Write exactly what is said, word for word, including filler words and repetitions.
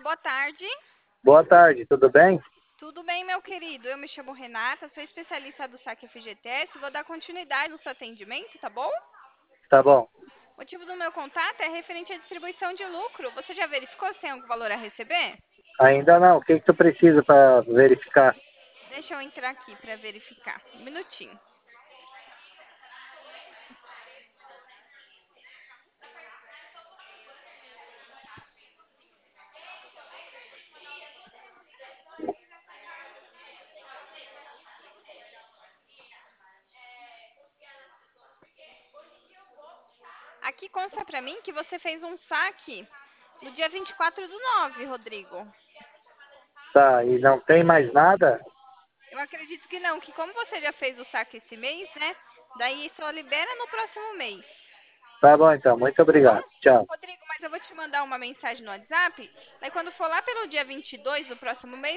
boa tarde. Boa tarde, tudo bem? Tudo bem, meu querido? Eu me chamo Renata, sou especialista do saque F G T S. Vou dar continuidade no seu atendimento, tá bom? Tá bom. O motivo do meu contato é referente à distribuição de lucro. Você já verificou se tem algum valor a receber? Ainda não. O que, que tu precisa para verificar? Deixa eu entrar aqui para verificar. Um minutinho. Aqui consta para mim que você fez um saque no dia vinte e quatro do nove, Rodrigo. Tá, e não tem mais nada? Eu acredito que não, que como você já fez o saque esse mês, né? Daí só libera no próximo mês. Tá bom então, muito Tá bom? obrigado. Tchau. Rodrigo, mas eu vou te mandar uma mensagem no WhatsApp. Daí quando for lá pelo dia vinte e dois do próximo mês,